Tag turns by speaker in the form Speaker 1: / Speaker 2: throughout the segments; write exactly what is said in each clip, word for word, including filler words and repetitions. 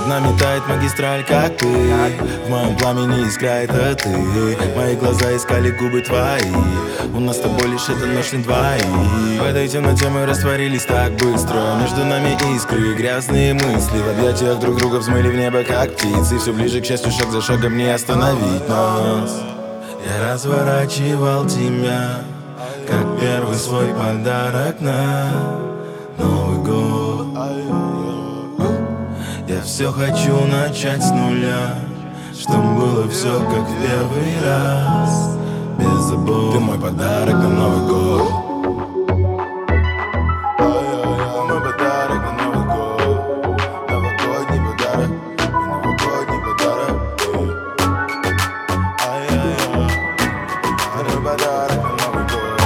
Speaker 1: нами тает магистраль, как ты. В моем пламени искра, это ты. Мои глаза искали губы твои. У нас с тобой лишь эта ночь на двоих. В этой темноте мы растворились так быстро. Между нами искры, грязные мысли. В объятиях друг друга взмыли в небо, как птицы. Все ближе к счастью, шаг за шагом не остановить нас. Я разворачивал тебя, как первый свой подарок на Новый год. Я все хочу начать с нуля, чтоб было все как в первый раз, без забот. Ты мой подарок на Новый год. Мой подарок на Новый год. Новогодний подарок, новогодний подарок. Мой подарок на Новый год.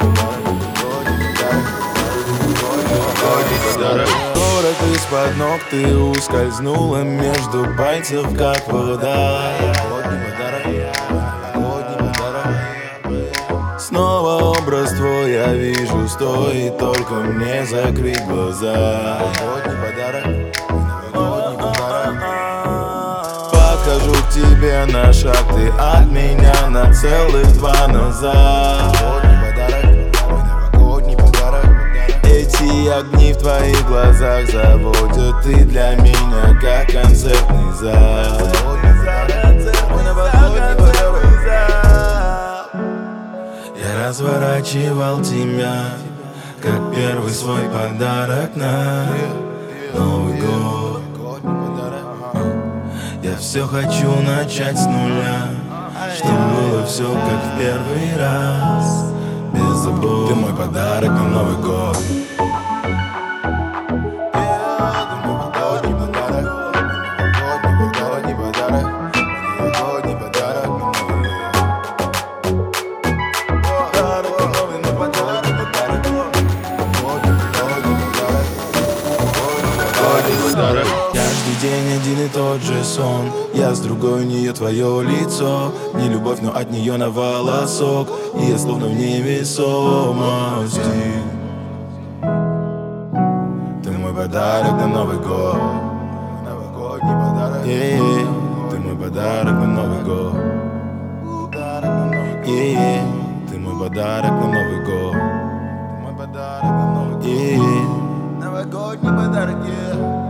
Speaker 1: Новогодний подарок. Город из-под ног, ты ускользнула между пальцев, как вода. Новогодний подарок, новогодний подарок. Снова образ твой я вижу, стоит только мне закрыть глаза. Новогодний подарок, новогодний подарок. Подхожу к тебе на шаг, ты от меня на целых два назад. Новогодний подарок, новогодний подарок. Эти огни в твоих глазах заводят, ты для меня как концертный зал. Я разворачивал тебя, как первый свой подарок на Новый год. Я все хочу начать с нуля, чтоб было все как в первый раз, без забот. Ты мой подарок на Новый год. Каждый день один и тот же сон. Я с другой, у нее твое лицо. Не любовь, но от нее на волосок. И я словно в невесомости. Ты мой подарок на Новый год. Новогодний подарок. Yeah. Ты мой подарок на Новый год. Yeah. Ты мой подарок на Новый год. Ты мой подарок на Новый год. Yeah. Новогодний подарок, yeah.